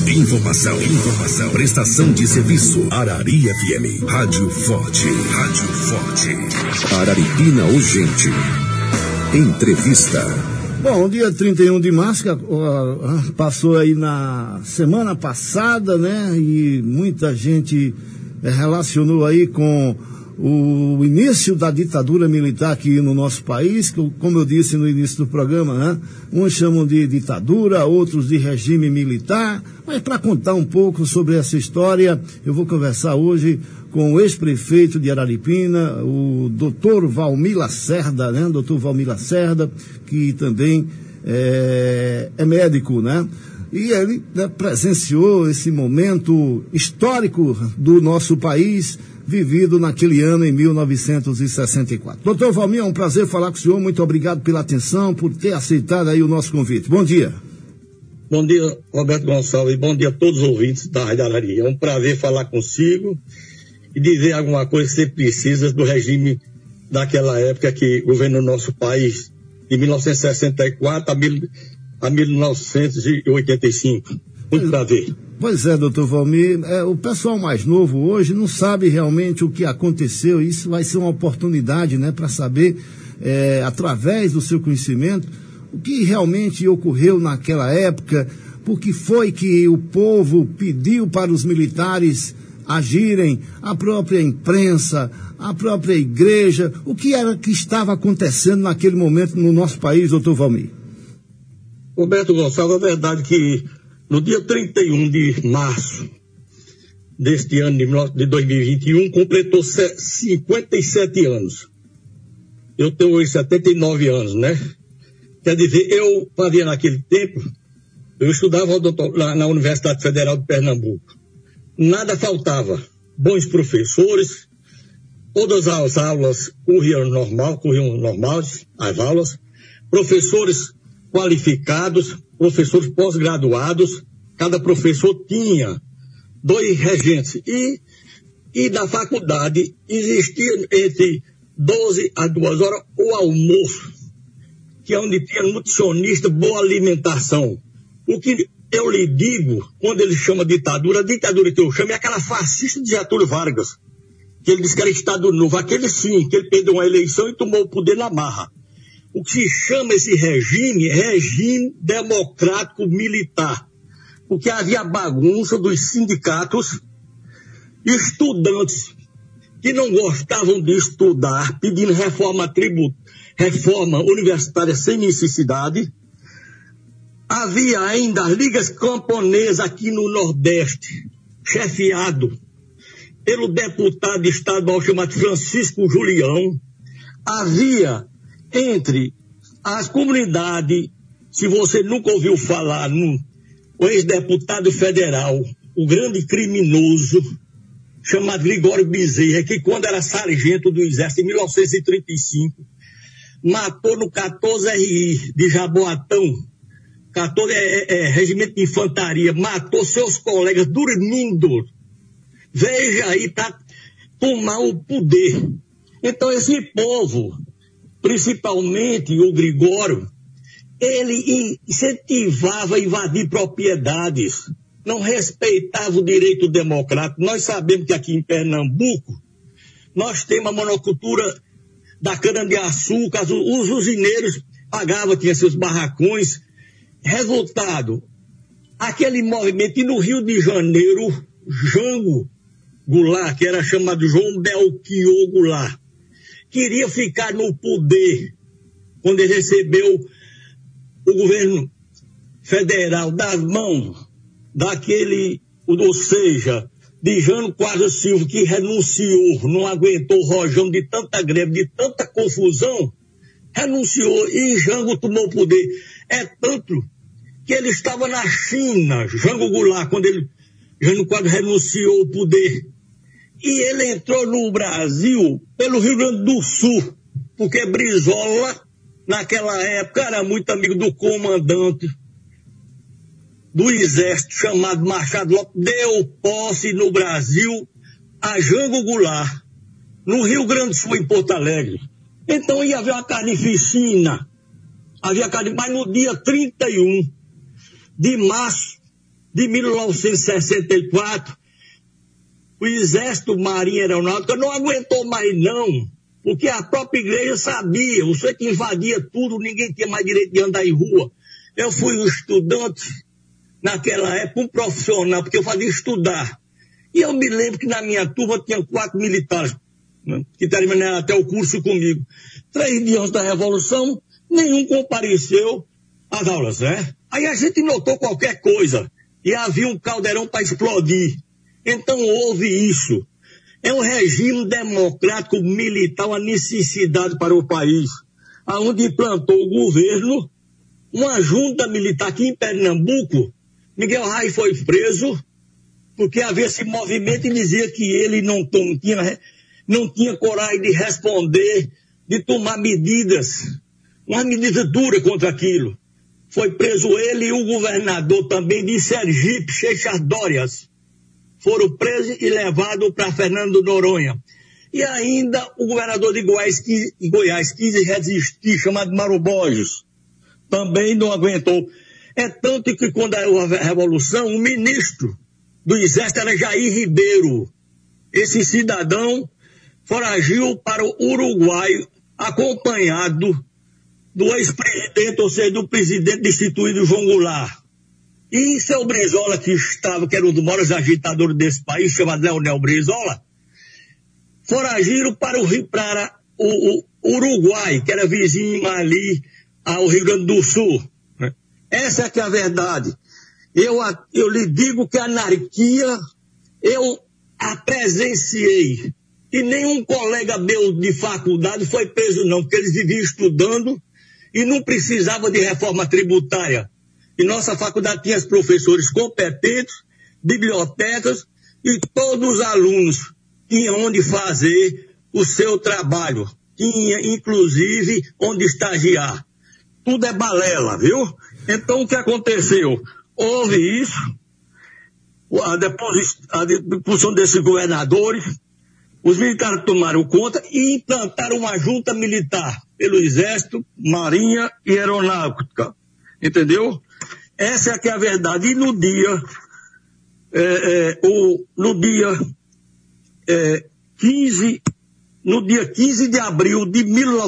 Informação. Prestação de serviço. Arari FM. Rádio Forte. Araripina Urgente. Entrevista. Bom, dia 31 de março, passou aí na semana passada, né? E muita gente relacionou aí com o início da ditadura militar aqui no nosso país, que, como eu disse no início do programa, né? Uns chamam de ditadura, outros de regime militar. Mas para contar um pouco sobre essa história, eu vou conversar hoje com o ex-prefeito de Araripina, o doutor Valmir Lacerda, né? Doutor Valmir Lacerda, que também é médico, né? E ele, né, presenciou esse momento histórico do nosso país, vivido naquele ano, em 1964. Doutor Valmir, é um prazer falar com o senhor. Muito obrigado pela atenção, por ter aceitado aí o nosso convite. Bom dia. Bom dia, Roberto Gonçalves, e bom dia a todos os ouvintes da Rádio Arari. É um prazer falar consigo e dizer alguma coisa que você precisa do regime daquela época que governou o nosso país, de 1964 a 1985. Muito prazer. Pois é, doutor Valmir, o pessoal mais novo hoje não sabe realmente o que aconteceu. Isso vai ser uma oportunidade, né, para saber, através do seu conhecimento, o que realmente ocorreu naquela época, porque foi que o povo pediu para os militares agirem, a própria imprensa, a própria igreja. O que era que estava acontecendo naquele momento no nosso país, doutor Valmir? Roberto Gonçalves, a verdade que no dia 31 de março deste ano de 2021, completou 57 anos. Eu tenho hoje 79 anos, né? Quer dizer, eu fazia naquele tempo, eu estudava lá na Universidade Federal de Pernambuco. Nada faltava. Bons professores, todas as aulas corriam normais, as aulas. Professores qualificados, professores pós-graduados, cada professor tinha 2 regentes. E na faculdade existia entre 12 a 2 horas o almoço, que é onde tinha nutricionista, boa alimentação. O que eu lhe digo, quando ele chama ditadura, a ditadura que eu chamo é aquela fascista de Getúlio Vargas, que ele disse que era Estado Novo, aquele sim, que ele perdeu uma eleição e tomou o poder na marra. O que se chama esse regime é regime democrático militar, porque havia bagunça dos sindicatos, estudantes que não gostavam de estudar, pedindo reforma universitária sem necessidade. Havia ainda as ligas camponesas aqui no Nordeste, chefiado pelo deputado estadual chamado Francisco Julião. Havia entre as comunidades, se você nunca ouviu falar no ex-deputado federal, o grande criminoso, chamado Gregório Bezerra, que quando era sargento do Exército, em 1935, matou no 14RI de Jaboatão, 14 regimento de infantaria, matou seus colegas dormindo. Veja aí, para tomar o poder. Então esse povo, principalmente o Gregório, ele incentivava a invadir propriedades, não respeitava o direito democrático. Nós sabemos que aqui em Pernambuco, nós temos a monocultura da cana-de-açúcar, os usineiros pagavam, tinha seus barracões. Resultado, aquele movimento, e no Rio de Janeiro, Jango Goulart, que era chamado João Belchior Goulart, queria ficar no poder quando ele recebeu o governo federal das mãos daquele, ou seja, de Jânio Quadros Silva, que renunciou, não aguentou o rojão de tanta greve, de tanta confusão, renunciou e Jango tomou o poder. É tanto que ele estava na China, Jango Goulart, quando Jânio Quadros renunciou o poder. E ele entrou no Brasil pelo Rio Grande do Sul, porque Brizola, naquela época, era muito amigo do comandante do Exército, chamado Machado Lopes, deu posse no Brasil a Jango Goulart, no Rio Grande do Sul, em Porto Alegre. Então ia haver uma carnificina, mas no dia 31 de março de 1964, o Exército, Marinha e Aeronáutica não aguentou mais não, porque a própria igreja sabia, você que invadia tudo, ninguém tinha mais direito de andar em rua. Eu fui um estudante, naquela época, um profissional, porque eu fazia estudar. E eu me lembro que na minha turma tinha 4 militares, né, que terminaram até o curso comigo. 3 dias antes da Revolução, nenhum compareceu às aulas, né? Aí a gente notou qualquer coisa, e havia um caldeirão para explodir. Então houve isso. É um regime democrático militar, uma necessidade para o país, aonde implantou o governo, uma junta militar aqui em Pernambuco. Miguel Reis foi preso, porque havia esse movimento e dizia que ele não tinha coragem de responder, de tomar medidas, uma medida dura contra aquilo. Foi preso ele e o governador também de Sergipe, Seixas Dórias. Foram presos e levados para Fernando Noronha. E ainda o governador de Goiás quis resistir, chamado Mauro Borges. Também não aguentou. É tanto que quando houve a Revolução, o ministro do Exército era Jair Ribeiro. Esse cidadão foragiu para o Uruguai, acompanhado do ex-presidente, ou seja, do presidente destituído João Goulart. E seu Brizola, que era um dos maiores agitadores desse país, chamado Leonel Brizola, foragiram para o Uruguai, que era vizinho ali ao Rio Grande do Sul. Essa é que é a verdade. Eu lhe digo que a anarquia eu a presenciei. E nenhum colega meu de faculdade foi preso não, porque eles viviam estudando e não precisava de reforma tributária. E nossa faculdade tinha professores competentes, bibliotecas e todos os alunos tinham onde fazer o seu trabalho. Tinha, inclusive, onde estagiar. Tudo é balela, viu? Então, o que aconteceu? Houve isso, a deposição desses governadores, os militares tomaram conta e implantaram uma junta militar pelo Exército, Marinha e Aeronáutica. Entendeu? Essa é que é a verdade. E no dia 15 de abril de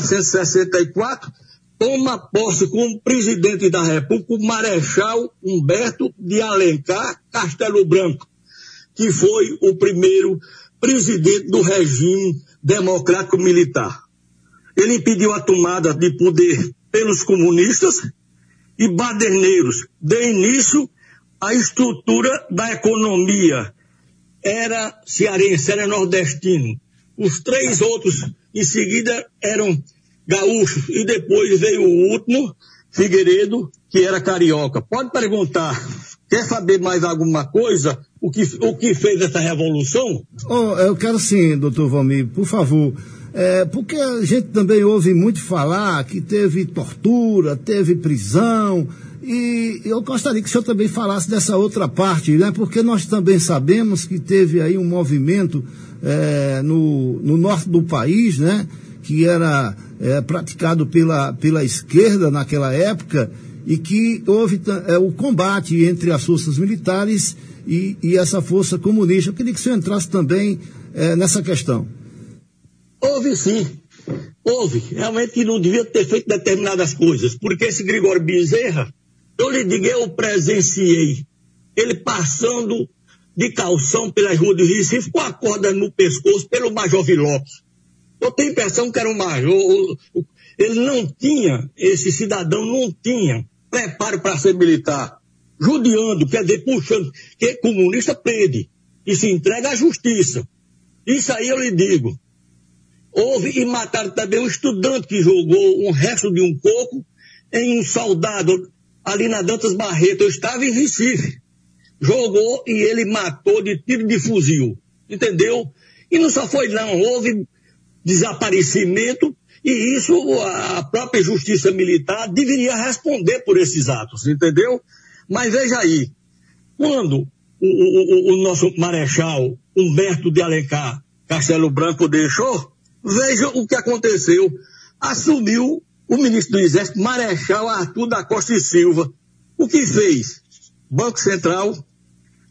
1964, toma posse como presidente da República o Marechal Humberto de Alencar Castelo Branco, que foi o primeiro presidente do regime democrático militar. Ele impediu a tomada de poder pelos comunistas e baderneiros. Deu início à estrutura da economia. Era cearense, era nordestino. Os 3 outros, em seguida, eram gaúchos. E depois veio o último, Figueiredo, que era carioca. Pode perguntar, quer saber mais alguma coisa? O que fez essa revolução? Eu quero sim, doutor Valmir, por favor. Porque a gente também ouve muito falar que teve tortura, teve prisão, e eu gostaria que o senhor também falasse dessa outra parte, né? Porque nós também sabemos que teve aí um movimento no norte do país, né? Que era praticado pela esquerda naquela época, e que houve o combate entre as forças militares e essa força comunista. Eu queria que o senhor entrasse também nessa questão. Houve sim, houve. Realmente que não devia ter feito determinadas coisas, porque esse Gregório Bezerra, eu lhe digo, eu presenciei ele passando de calção pelas ruas do Recife com a corda no pescoço pelo Major Vilopes. Eu tenho a impressão que era um major, ele não tinha, esse cidadão não tinha preparo para ser militar, judiando, quer dizer, puxando, que comunista prende e se entrega à justiça. Isso aí eu lhe digo. Houve e mataram também um estudante que jogou um resto de um coco em um soldado ali na Dantas Barreto. Eu estava em Recife. Jogou e ele matou de tiro de fuzil. Entendeu? E não só foi não, houve desaparecimento e isso a própria justiça militar deveria responder por esses atos. Entendeu? Mas veja aí, quando o nosso Marechal Humberto de Alencar Castelo Branco deixou, veja o que aconteceu. Assumiu o ministro do Exército, Marechal Arthur da Costa e Silva. O que fez? Banco Central,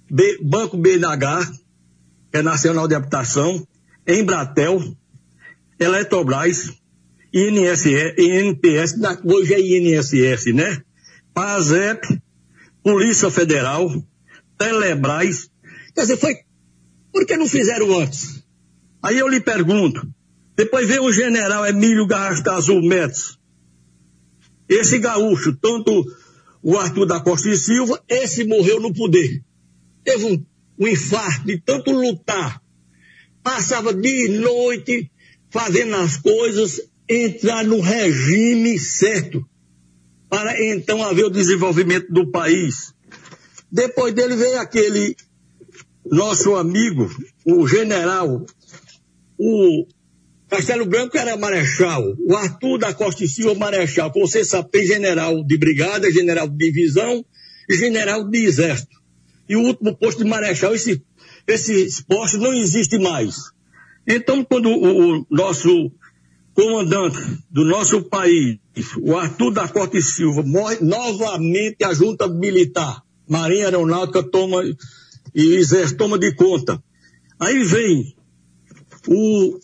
Banco BNH, que é Nacional de Habitação, Embratel, Eletrobras, INPS, hoje é INSS, né? PASEP, Polícia Federal, Telebrás. Quer dizer, por que não fizeram antes? Aí eu lhe pergunto, depois veio o general Emílio Garrasta Azul Médici. Esse gaúcho, tanto o Arthur da Costa e Silva, esse morreu no poder. Teve um infarto de tanto lutar. Passava dia e noite fazendo as coisas, entrar no regime certo, para então haver o desenvolvimento do país. Depois dele veio aquele nosso amigo, o general, o Castelo Branco era marechal, o Arthur da Costa e Silva marechal, como você sabe, tem general de brigada, general de divisão e general de exército. E o último posto de marechal, esses postos não existem mais. Então, quando o nosso comandante do nosso país, o Arthur da Costa e Silva, morre, novamente a junta militar, Marinha Aeronáutica toma e Exército toma de conta. Aí vem o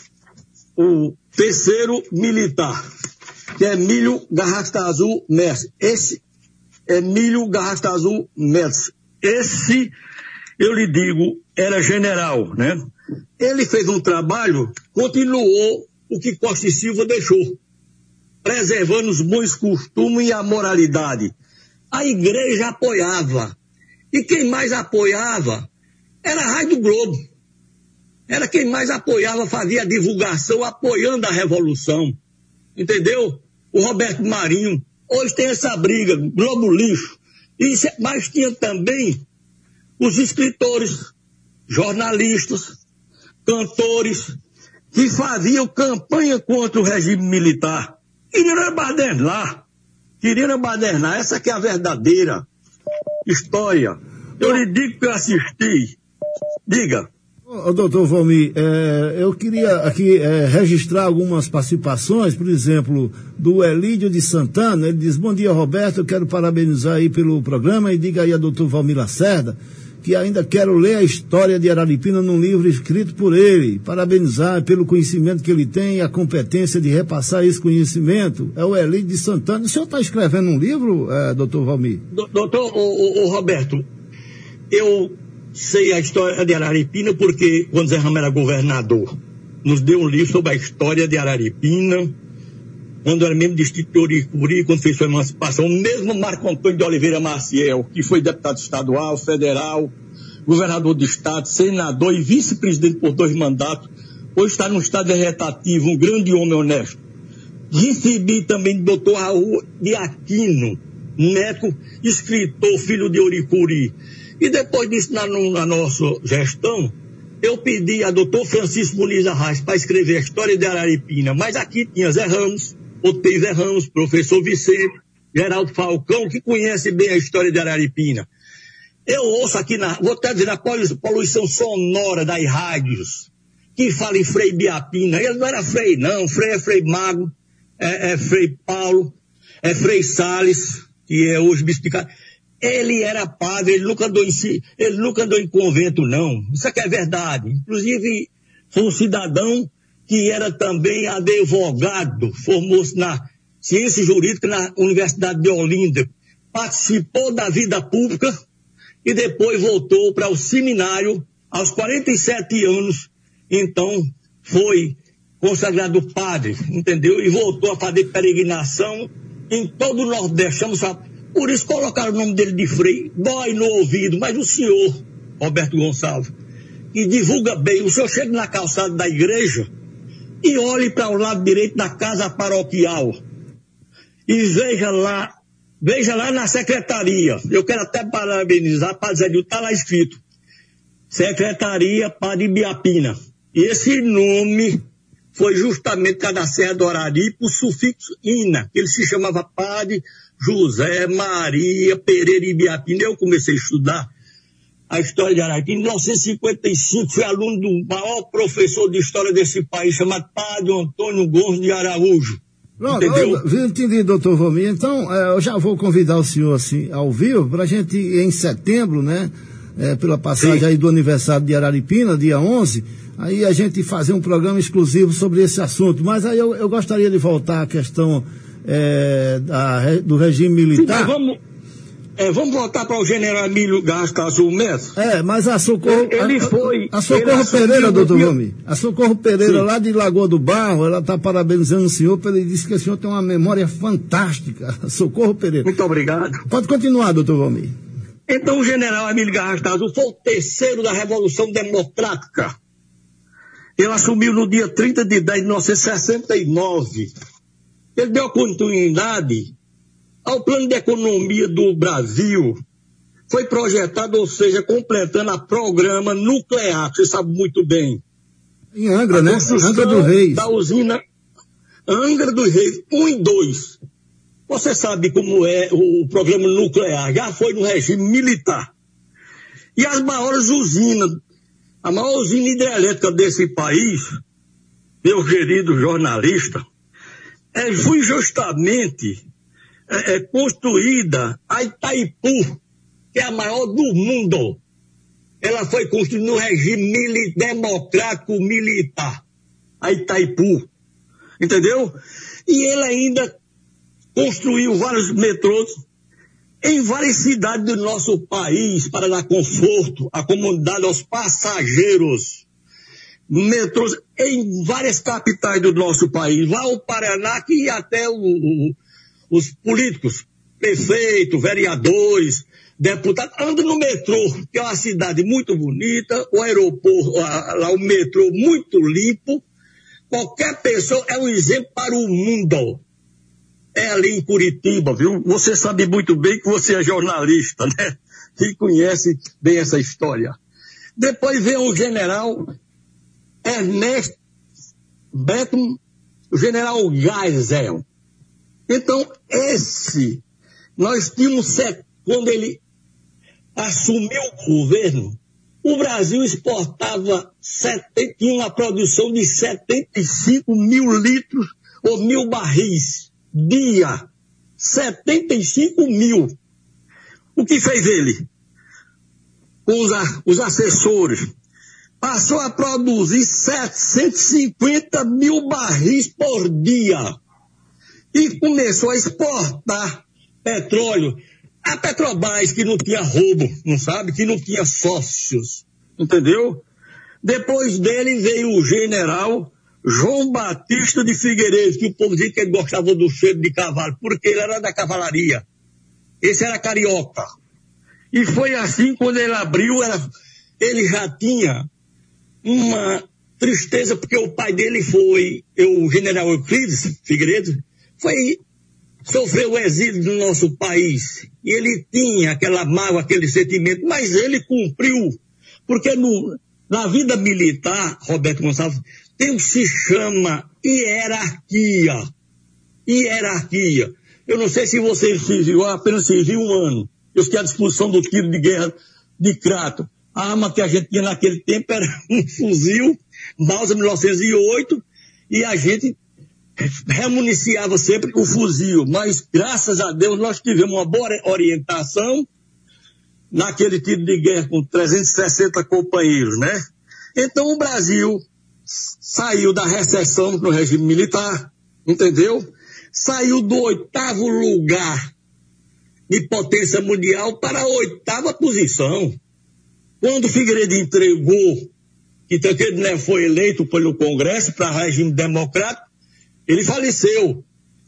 terceiro militar, que é Emílio Garrasta Azul Médici. Esse Emílio Garrasta Azul Médici. Esse, eu lhe digo, era general, né? Ele fez um trabalho, continuou o que Costa e Silva deixou, preservando os bons costumes e a moralidade. A igreja apoiava. E quem mais apoiava era a Rádio Globo. Era quem mais apoiava, fazia a divulgação, apoiando a Revolução. Entendeu? O Roberto Marinho. Hoje tem essa briga, Globo Lixo. Mas tinha também os escritores, jornalistas, cantores, que faziam campanha contra o regime militar. Queriam badernar. Essa que é a verdadeira história. Eu lhe digo que eu assisti. Diga. Doutor Valmir, eu queria aqui registrar algumas participações, por exemplo, do Elídio de Santana. Ele diz: bom dia, Roberto, eu quero parabenizar aí pelo programa e diga aí a doutor Valmir Lacerda que ainda quero ler a história de Araripina num livro escrito por ele. Parabenizar pelo conhecimento que ele tem e a competência de repassar esse conhecimento. É o Elídio de Santana. O senhor está escrevendo um livro, doutor Valmir? Doutor Roberto, eu sei a história de Araripina porque quando Zé Ramos era governador, nos deu um livro sobre a história de Araripina, quando era mesmo distrito de Oricuri, quando fez sua emancipação. O mesmo Marco Antônio de Oliveira Maciel, que foi deputado estadual, federal, governador do estado, senador e vice-presidente por 2 mandatos, hoje está num estado vegetativo, um grande homem honesto. Recebi também do doutor Raul de Aquino, neto, escritor, filho de Oricuri. E depois disso, na nossa gestão, eu pedi a doutor Francisco Muniz Arraes para escrever a história de Araripina, mas aqui tinha Zé Ramos, Otei Zé Ramos, professor Vicente, Geraldo Falcão, que conhece bem a história de Araripina. Eu ouço aqui, vou até dizer, a poluição sonora das rádios, que fala em Frei Biapina. Ele não era Frei, não. Frei é Frei Mago, é Frei Paulo, é Frei Salles, que é hoje bispo de Casa. Ele era padre, ele nunca andou em convento, não. Isso aqui é verdade. Inclusive, foi um cidadão que era também advogado, formou-se na ciência jurídica na Universidade de Olinda, participou da vida pública e depois voltou para o seminário aos 47 anos. Então, foi consagrado padre, entendeu? E voltou a fazer peregrinação em todo o Nordeste. Por isso colocaram o nome dele de Frei. Dói no ouvido, mas o senhor, Roberto Gonçalves, que divulga bem, o senhor chega na calçada da igreja e olhe para o lado direito da casa paroquial e veja lá na secretaria. Eu quero até parabenizar, Padre Zé Nilton, está lá escrito, Secretaria Padre Biapina. E esse nome foi justamente cada Serra do Araripe, o sufixo Ina, ele se chamava Padre José Maria Pereira Ibiapina. Eu comecei a estudar a história de Araripina em 1955, fui aluno do maior professor de história desse país, chamado Padre Antônio Gomes de Araújo. Pronto, eu entendi, doutor Valmir. Então, eu já vou convidar o senhor assim, ao vivo, para a gente, em setembro, né, pela passagem aí do aniversário de Araripina, dia 11, aí a gente fazer um programa exclusivo sobre esse assunto. Mas aí eu gostaria de voltar à questão do regime militar. Sim, vamos voltar para o general Emílio Gastalso Mestre. Mas a Socorro. A Socorro Pereira, doutor Vomir. A Socorro Pereira, sim, lá de Lagoa do Barro, ela está parabenizando o senhor, porque ele disse que o senhor tem uma memória fantástica. Socorro Pereira. Muito obrigado. Pode continuar, doutor Vomir. Então, o general Emílio Gastalso foi o terceiro da Revolução Democrática. Ele assumiu no dia 30 de 10 de 1969. Ele deu continuidade ao plano de economia do Brasil. Foi projetado, ou seja, completando a programa nuclear, você sabe muito bem. Em Angra, né? Angra dos Reis. Da usina Angra dos Reis 1 e 2. Você sabe como é o programa nuclear, já foi no regime militar. E as maiores usinas, a maior usina hidrelétrica desse país, meu querido jornalista, foi justamente construída a Itaipu, que é a maior do mundo. Ela foi construída no regime democrático militar, a Itaipu, entendeu? E ele ainda construiu vários metrôs em várias cidades do nosso país para dar conforto à comunidade, aos passageiros. Metrôs em várias capitais do nosso país, lá o Paraná, que até os políticos, prefeitos, vereadores, deputados, andam no metrô, que é uma cidade muito bonita, o aeroporto, lá o metrô muito limpo. Qualquer pessoa é um exemplo para o mundo. É ali em Curitiba, viu? Você sabe muito bem que você é jornalista, né? E conhece bem essa história. Depois vem o general Ernesto Beckman, o general Geisel. Então, nós tínhamos, quando ele assumiu o governo, o Brasil exportava, tinha uma produção de 75 mil litros ou 1.000 barris dia. 75 mil. O que fez ele? Com os assessores. Passou a produzir 750 mil barris por dia. E começou a exportar petróleo. A Petrobras, que não tinha roubo, não sabe? Que não tinha sócios, entendeu? Depois dele veio o general João Batista de Figueiredo, que o povo dizia que ele gostava do cheiro de cavalo, porque ele era da cavalaria. Esse era carioca. E foi assim, quando ele abriu, ele já tinha uma tristeza, porque o pai dele o general Euclides Figueiredo, sofreu o exílio do nosso país. E ele tinha aquela mágoa, aquele sentimento, mas ele cumpriu. Porque na vida militar, Roberto Gonçalves, tem o que se chama hierarquia. Hierarquia. Eu não sei se você serviu, apenas serviu um ano. Eu fiquei à disposição do tiro de guerra de Crato. A arma que a gente tinha naquele tempo era um fuzil, Mauser 1908, e a gente remuniciava sempre o fuzil, mas graças a Deus nós tivemos uma boa orientação naquele tiro de guerra com 360 companheiros, né? Então o Brasil saiu da recessão no regime militar, entendeu? Saiu do 8º lugar de potência mundial para a 8ª posição. Quando Figueiredo entregou, que ele foi eleito pelo Congresso para regime democrático, ele faleceu.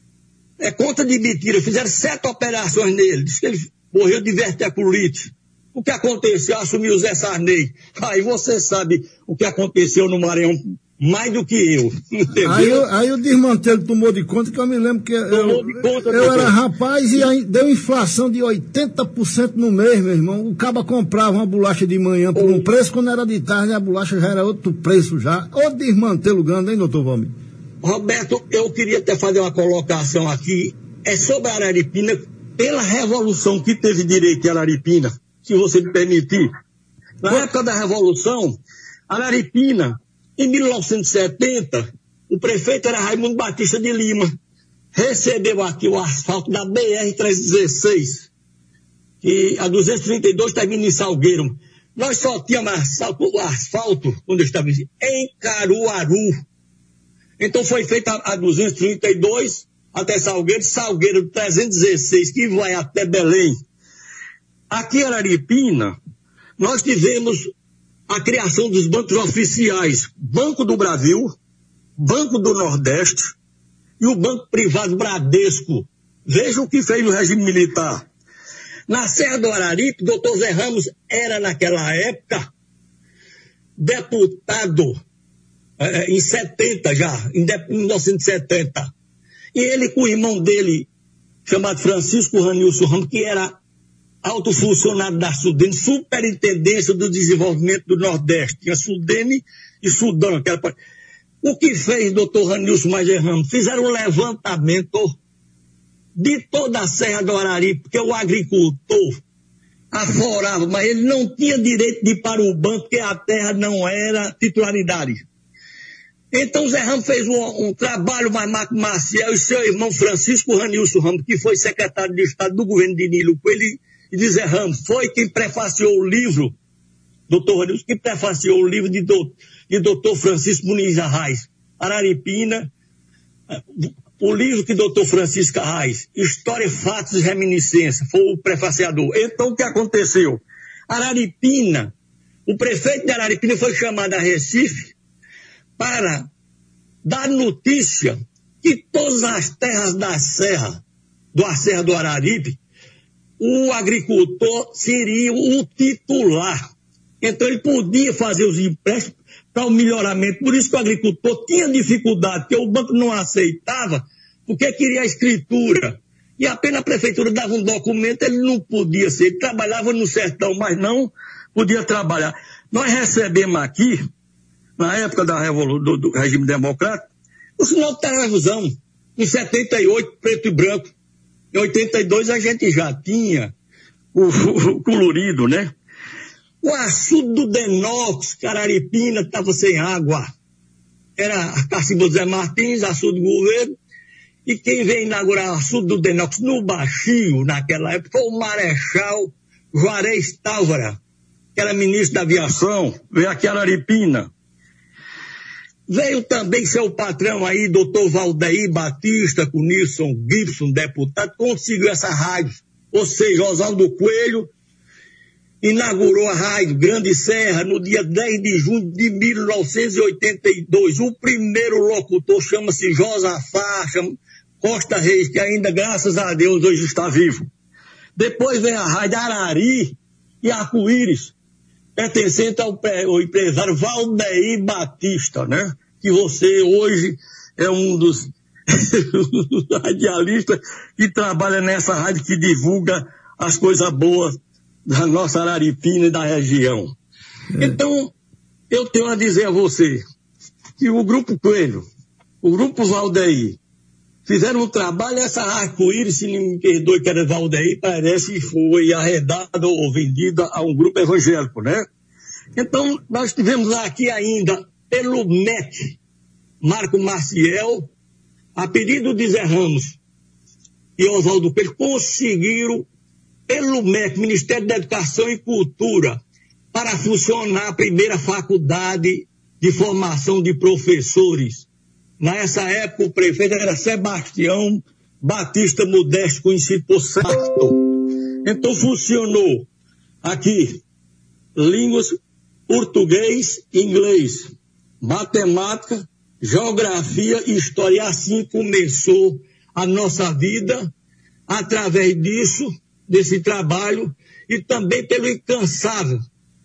É conta de mentira. Fizeram 7 operações nele. Diz que ele morreu de verticulite. O que aconteceu? Assumiu o Zé Sarney. Aí você sabe o que aconteceu no Maranhão mais do que eu. Entendeu? Aí o desmantelo tomou de conta, que eu me lembro que eu era rapaz e aí deu inflação de 80% no mês, meu irmão. O caba comprava uma bolacha de manhã por um preço, quando era de tarde a bolacha já era outro preço já. Ô desmantelo grande, hein, doutor Vomir? Roberto, eu queria até fazer uma colocação aqui, sobre a Araripina, pela revolução que teve direito em Araripina, se você me permitir. Na época da revolução, Araripina, em 1970, o prefeito era Raimundo Batista de Lima, recebeu aqui o asfalto da BR-316, que a 232 termina em Salgueiro. nós só tínhamos asfalto, quando eu estava em Caruaru. Então foi feita a 232 até Salgueiro 316, que vai até Belém. Aqui em Araripina, nós tivemos a criação dos bancos oficiais, Banco do Brasil, Banco do Nordeste e o Banco Privado Bradesco. Veja o que fez o regime militar. Na Serra do Araripe, doutor Zé Ramos era, naquela época, deputado, em 70 já, em 1970. E ele com o irmão dele, chamado Francisco Ranilson Ramos, que era alto funcionário da Sudene, Superintendência do Desenvolvimento do Nordeste. Tinha Sudene e Sudão. O que fez doutor Ranilson Ramos? Fizeram um levantamento de toda a Serra do Araripe, porque o agricultor aforava, mas ele não tinha direito de ir para o banco, porque a terra não era titularidade. Então Zé Ramos fez um trabalho, mas Marco Maciel e seu irmão Francisco Ranilson Ramos, que foi secretário de Estado do governo de Nilo Coelho, e de Zé Ramos, foi quem prefaciou o livro, doutor Ranilson, que prefaciou o livro de doutor Francisco Muniz Arraes, Araripina, o livro que doutor Francisco Arraes, História, Fatos e Reminiscência, foi o prefaciador. Então o que aconteceu? Araripina, o prefeito de Araripina foi chamado a Recife para dar notícia que todas as terras da Serra do Araripe, o agricultor seria o titular. Então ele podia fazer os empréstimos para o melhoramento. Por isso que o agricultor tinha dificuldade, porque o banco não aceitava, porque queria a escritura. E apenas a prefeitura dava um documento, ele não podia ser. Ele trabalhava no sertão, mas não podia trabalhar. Nós recebemos aqui, na época do regime democrático, o sinal de televisão, em 78, preto e branco. Em 82 a gente já tinha o colorido, né? O açude do Denox, Araripina, estava sem água. Era a Cacimba Zé Martins, açude do governo. E quem veio inaugurar o açude do Denox no Baixio, naquela época, foi o Marechal Juarez Távora, que era ministro da aviação, veio aqui a Araripina. Veio também seu patrão aí, doutor Valdeir Batista, com Nilson Gibson, deputado, conseguiu essa rádio. Ou seja, Oswaldo Coelho inaugurou a rádio Grande Serra no dia 10 de junho de 1982. O primeiro locutor chama-se Josafá Costa Reis, que ainda, graças a Deus, hoje está vivo. Depois vem a rádio Arari e Arco-Íris, pertencente ao empresário Valdeir Batista, né? Que você hoje é um dos radialistas que trabalha nessa rádio que divulga as coisas boas da nossa Araripina e da região. Então, eu tenho a dizer a você que o Grupo Coelho, o Grupo Valdeir, fizeram um trabalho, essa Arco-Íris, se não me perdoe que era Valdeir, parece que foi arredada ou vendida a um grupo evangélico, né? Então, nós tivemos aqui ainda, pelo MEC, Marco Maciel, a pedido de Zé Ramos e Oswaldo Coelho, conseguiram, pelo MEC, Ministério da Educação e Cultura, para funcionar a primeira faculdade de formação de professores. Nessa época, o prefeito era Sebastião Batista Modesto, conhecido por Sarto. Então, funcionou aqui línguas português, inglês, matemática, geografia e história. E assim começou a nossa vida, através disso, desse trabalho, e também pelo incansável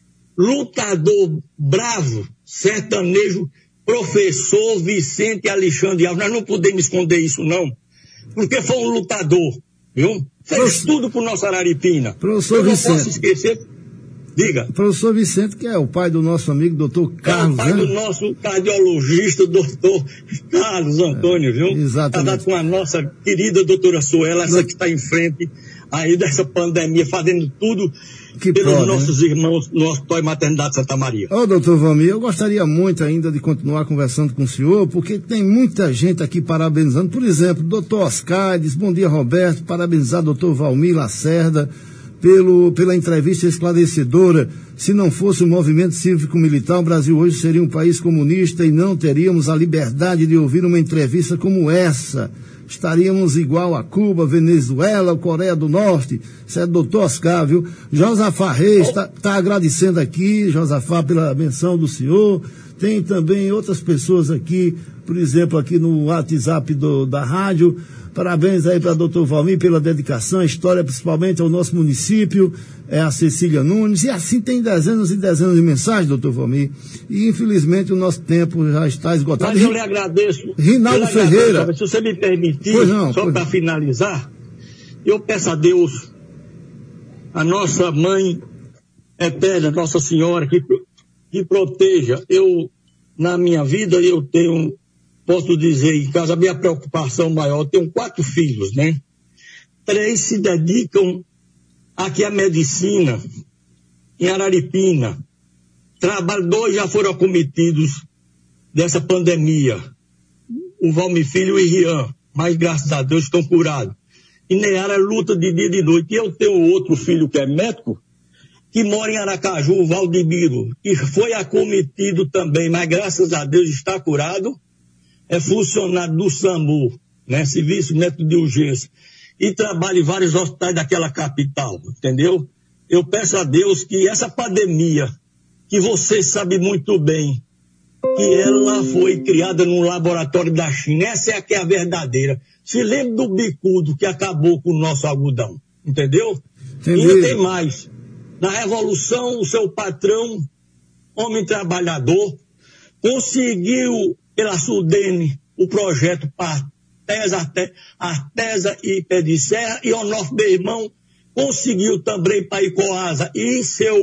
lutador bravo, sertanejo, professor Vicente Alexandre Alves. Nós não podemos esconder isso, não, porque foi um lutador, viu? Fez tudo pro nosso Araripina. Professor Eu não Vicente. posso esquecer. Diga. Professor Vicente, que é o pai do nosso amigo doutor Carlos, É o pai do nosso cardiologista, doutor Carlos Antônio, viu? Exatamente. Casado com a nossa querida doutora Suela, essa que está em frente aí dessa pandemia, fazendo tudo que pelos pode, nossos irmãos no Hospital e Maternidade Santa Maria. Ô, doutor Valmir, eu gostaria muito ainda de continuar conversando com o senhor, porque tem muita gente aqui parabenizando. Por exemplo, doutor Oscar diz, bom dia, Roberto, parabenizar doutor Valmir Lacerda pela entrevista esclarecedora Se não fosse o movimento cívico-militar, o Brasil hoje seria um país comunista e não teríamos a liberdade de ouvir uma entrevista como essa. Estaríamos igual a Cuba, Venezuela, Coreia do Norte. Isso é doutor Oscar, viu? Josafá Reis está agradecendo aqui, Josafá, pela menção do senhor. Tem também outras pessoas aqui, por exemplo, aqui no WhatsApp da rádio. Parabéns aí para o doutor Valmir pela dedicação, a história principalmente ao nosso município, a Cecília Nunes, e assim tem dezenas e dezenas de mensagens, doutor Valmir, e infelizmente o nosso tempo já está esgotado. Mas eu lhe agradeço. Rinaldo Ferreira. Se você me permitir, só para finalizar, eu peço a Deus, a nossa mãe eterna, Nossa Senhora, que proteja. Na minha vida, posso dizer, em casa, a minha preocupação maior, eu tenho 4 filhos, né? 3 se dedicam aqui à medicina, em Araripina. 2 já foram acometidos dessa pandemia. O Valmir Filho e o Rian, mas graças a Deus estão curados. E Neara luta de dia e de noite. E eu tenho outro filho que é médico, que mora em Aracaju, o Valdemiro, que foi acometido também, mas graças a Deus está curado. É funcionário do SAMU, né? Serviço Médico de Urgência. E trabalha em vários hospitais daquela capital, entendeu? Eu peço a Deus que essa pandemia, que você sabe muito bem, que ela foi criada num laboratório da China. Essa é a que é a verdadeira. Se lembre do bicudo que acabou com o nosso algodão, entendeu? Entendi. E tem mais. Na Revolução, o seu patrão, homem trabalhador, conseguiu pela Sudene o projeto para Artesa e Pé de Serra, e o nosso meu irmão conseguiu também para Icoasa e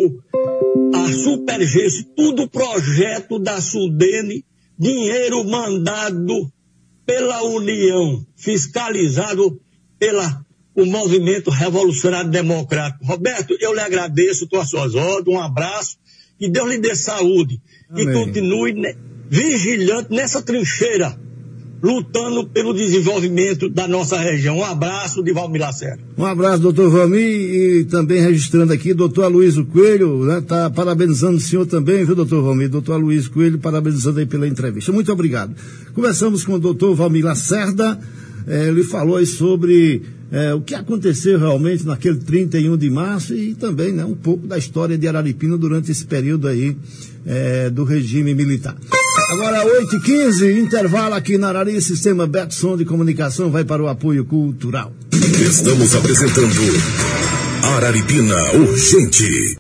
a Supergêncio, tudo projeto da Sudene, dinheiro mandado pela União, fiscalizado o Movimento Revolucionário Democrático. Roberto, eu lhe agradeço, estou às suas ordens, um abraço, que Deus lhe dê saúde. Amém. E continue vigilante nessa trincheira, lutando pelo desenvolvimento da nossa região. Um abraço de Valmir Lacerda. Um abraço, doutor Valmir, e também registrando aqui, doutor Aloysio Coelho, né, tá parabenizando o senhor também, viu, doutor Valmir? Doutor Aloysio Coelho, parabenizando aí pela entrevista. Muito obrigado. Conversamos com o doutor Valmir Lacerda, ele falou aí sobre o que aconteceu realmente naquele 31 de março e também, né, um pouco da história de Araripina durante esse período aí do regime militar. Agora, 8h15, intervalo aqui na Arari, Sistema Betson de Comunicação vai para o apoio cultural. Estamos apresentando Araripina Urgente.